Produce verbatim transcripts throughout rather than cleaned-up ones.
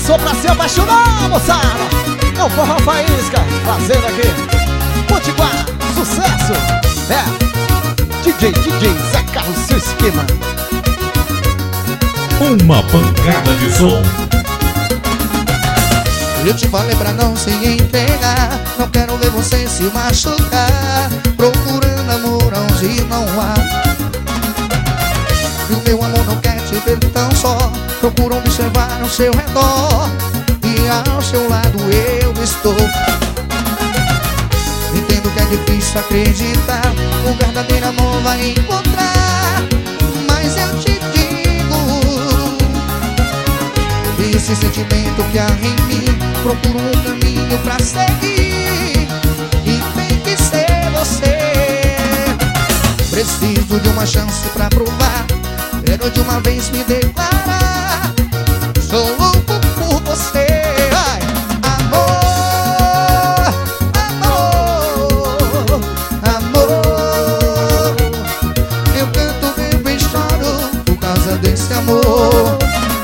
começou pra se apaixonar, moçada. É o Forró Faísca, fazendo aqui Potiguar, sucesso. É D J, D J Zé Carlos, seu esquema. Uma pancada de som. Eu te falei pra não se entregar, não quero ver você se machucar, procurando amor onde não há. E o meu amor não quer te ver tão só, procura observar ao seu redor, e ao seu lado eu estou. Entendo que é difícil acreditar, o verdadeiro amor vai encontrar, mas eu te digo, esse sentimento que há em mim, procuro um caminho pra seguir, e tem que ser você. Preciso de uma chance pra provar, quero de uma vez me declarar, sou louco por você. Ai, amor, amor, amor, eu canto, bebo e choro por causa desse amor.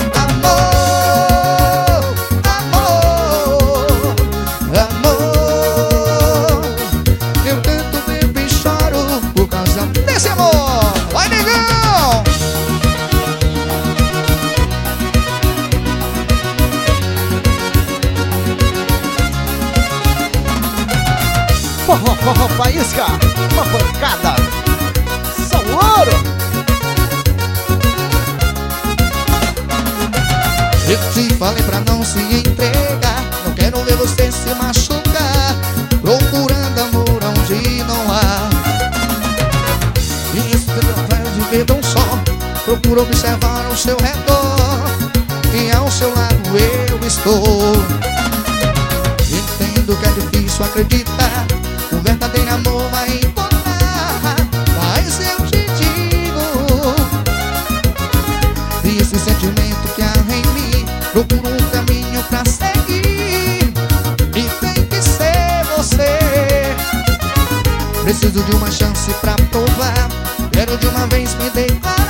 Forró, forró, faísca, uma pancada, São Ouro. Eu te falei pra não se entregar, não quero ver você se machucar, procurando amor onde não há. E isso que eu quero de ver tão só, procuro observar ao seu redor, e ao seu lado eu estou. Entendo que é difícil acreditar, o verdadeiro amor vai encontrar, mas eu te digo, esse sentimento que há em mim, procuro um caminho pra seguir, e tem que ser você. Preciso de uma chance pra provar, quero de uma vez me declarar,